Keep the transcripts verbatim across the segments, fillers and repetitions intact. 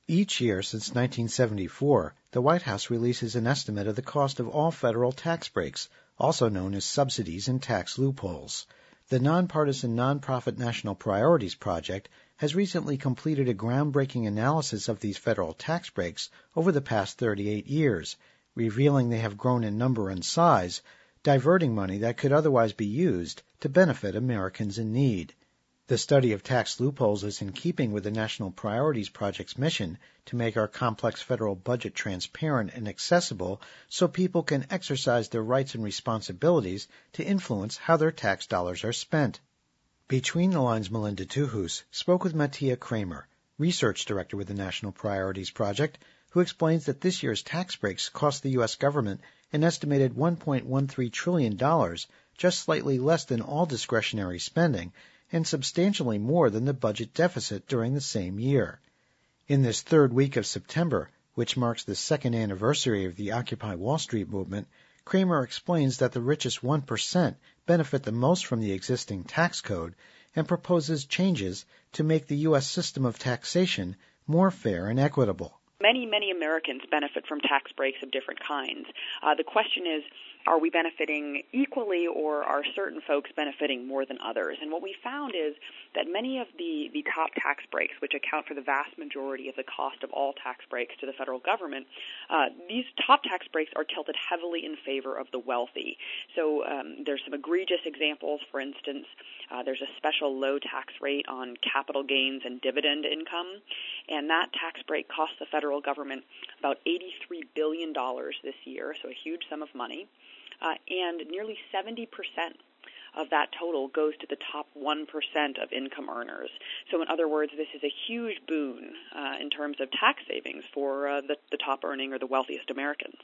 Each year since nineteen seventy-four, the White House releases an estimate of the cost of all federal tax breaks, also known as subsidies and tax loopholes. The nonpartisan nonprofit National Priorities Project has recently completed a groundbreaking analysis of these federal tax breaks over the past thirty-eight years, revealing they have grown in number and size, diverting money that could otherwise be used to benefit Americans in need. The study of tax loopholes is in keeping with the National Priorities Project's mission to make our complex federal budget transparent and accessible so people can exercise their rights and responsibilities to influence how their tax dollars are spent. Between the Lines, Melinda Tuhus spoke with Mattia Kramer, Research Director with the National Priorities Project, who explains that this year's tax breaks cost the U S government an estimated one point one three trillion dollars, just slightly less than all discretionary spending, and substantially more than the budget deficit during the same year. In this third week of September, which marks the second anniversary of the Occupy Wall Street movement, Kramer explains that the richest one percent benefit the most from the existing tax code and proposes changes to make the U S system of taxation more fair and equitable. Many, many Americans benefit from tax breaks of different kinds. Uh, the question is, are we benefiting equally, or are certain folks benefiting more than others? And what we found is that many of the, the top tax breaks, which account for the vast majority of the cost of all tax breaks to the federal government, uh, these top tax breaks are tilted heavily in favor of the wealthy. So um, there's some egregious examples. For instance, uh, there's a special low tax rate on capital gains and dividend income, and that tax break costs the federal government about eighty-three billion dollars this year, so a huge sum of money. Uh, and nearly seventy percent of that total goes to the top one percent of income earners. So in other words, this is a huge boon uh, in terms of tax savings for uh, the, the top earning or the wealthiest Americans.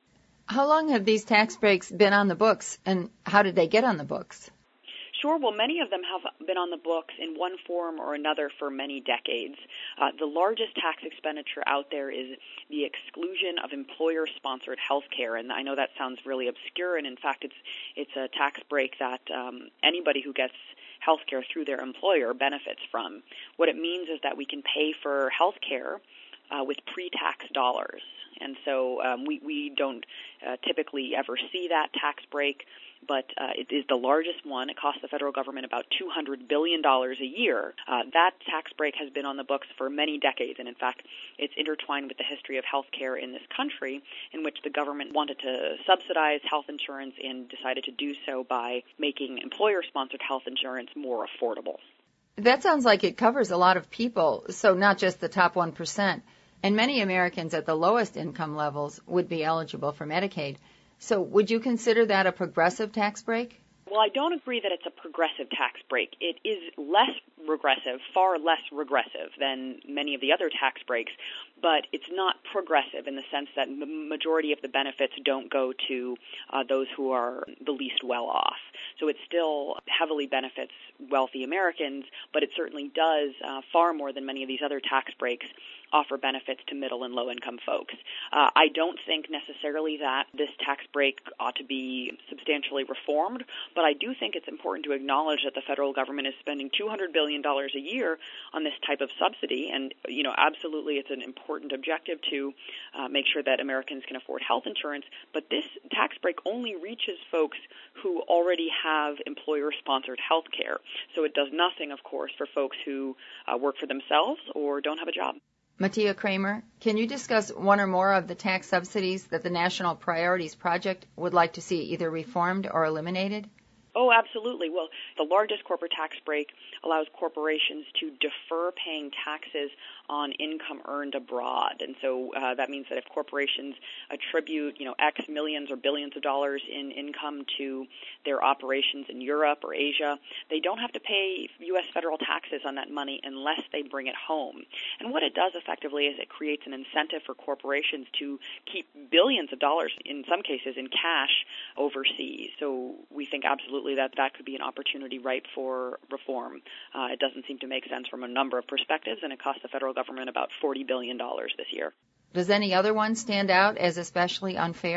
How long have these tax breaks been on the books, and how did they get on the books? Sure. Well, many of them have been on the books in one form or another for many decades. Uh, the largest tax expenditure out there is the exclusion of employer-sponsored health care, and I know that sounds really obscure, and in fact it's it's a tax break that um, anybody who gets health care through their employer benefits from. What it means is that we can pay for health care uh, with pre-tax dollars, and so um, we, we don't uh, typically ever see that tax break, but uh, it is the largest one. It costs the federal government about two hundred billion dollars a year. Uh, that tax break has been on the books for many decades, and in fact, it's intertwined with the history of health care in this country, in which the government wanted to subsidize health insurance and decided to do so by making employer-sponsored health insurance more affordable. That sounds like it covers a lot of people, so not just the top one percent. And many Americans at the lowest income levels would be eligible for Medicaid. So would you consider that a progressive tax break? Well, I don't agree that it's a progressive tax break. It is less regressive, far less regressive than many of the other tax breaks, but it's not progressive in the sense that the majority of the benefits don't go to uh, those who are the least well off. So it still heavily benefits wealthy Americans, but it certainly does, uh, far more than many of these other tax breaks, offer benefits to middle and low-income folks. Uh, I don't think necessarily that this tax break ought to be substantially reformed, but I do think it's important to acknowledge that the federal government is spending two hundred billion dollars a year on this type of subsidy, and, you know, absolutely it's an important objective to uh, make sure that Americans can afford health insurance, but this tax break only reaches folks who already have employer-sponsored health care. So it does nothing, of course, for folks who uh, work for themselves or don't have a job. Mattia Kramer, can you discuss one or more of the tax subsidies that the National Priorities Project would like to see either reformed or eliminated? Oh, absolutely. Well, the largest corporate tax break allows corporations to defer paying taxes on income earned abroad. And so uh, that means that if corporations attribute, you know, X millions or billions of dollars in income to their operations in Europe or Asia, they don't have to pay U S federal taxes on that money unless they bring it home. And what it does effectively is it creates an incentive for corporations to keep billions of dollars, in some cases in cash, overseas. So we think absolutely that that could be an opportunity ripe for reform. Uh, it doesn't seem to make sense from a number of perspectives, and it costs the federal government about forty billion dollars this year. Does any other one stand out as especially unfair?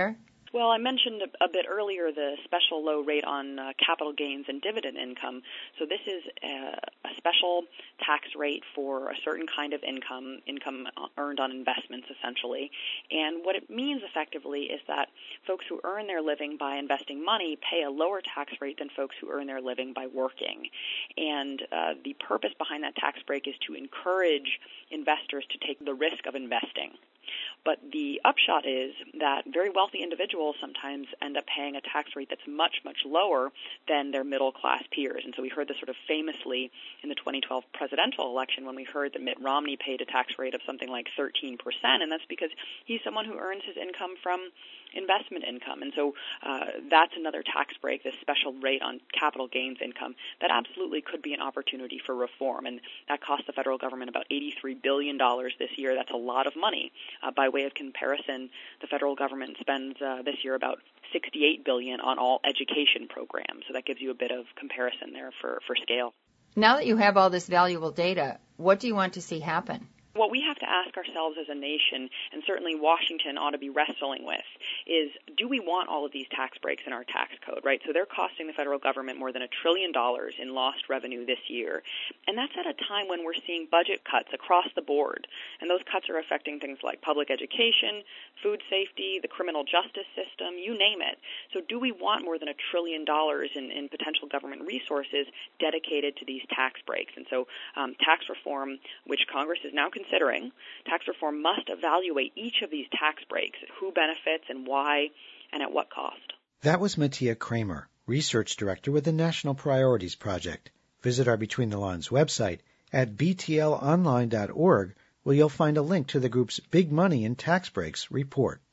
Well, I mentioned a, a bit earlier the special low rate on uh, capital gains and dividend income. So this is a, a special tax rate for a certain kind of income, income earned on investments, essentially. And what it means effectively is that folks who earn their living by investing money pay a lower tax rate than folks who earn their living by working. And uh, the purpose behind that tax break is to encourage investors to take the risk of investing. But the upshot is that very wealthy individuals sometimes end up paying a tax rate that's much, much lower than their middle-class peers. And so we heard this sort of famously in the twenty twelve presidential election when we heard that Mitt Romney paid a tax rate of something like thirteen percent, and that's because he's someone who earns his income from investment income. And so uh, that's another tax break, this special rate on capital gains income, that absolutely could be an opportunity for reform. And that cost the federal government about eighty-three billion dollars this year. That's a lot of money. Uh, by way of comparison, the federal government spends uh, this year about sixty-eight billion dollars on all education programs. So that gives you a bit of comparison there for, for scale. Now that you have all this valuable data, what do you want to see happen? What we have to ask ourselves as a nation, and certainly Washington ought to be wrestling with, is do we want all of these tax breaks in our tax code, right? So they're costing the federal government more than a trillion dollars in lost revenue this year. And that's at a time when we're seeing budget cuts across the board. And those cuts are affecting things like public education, food safety, the criminal justice system, you name it. So do we want more than a trillion dollars in, in potential government resources dedicated to these tax breaks? And so um, tax reform, which Congress is now considering, tax reform must evaluate each of these tax breaks, who benefits and why and at what cost. That was Mattia Kramer, Research Director with the National Priorities Project. Visit our Between the Lines website at b t l online dot org, where you'll find a link to the group's Big Money in Tax Breaks report.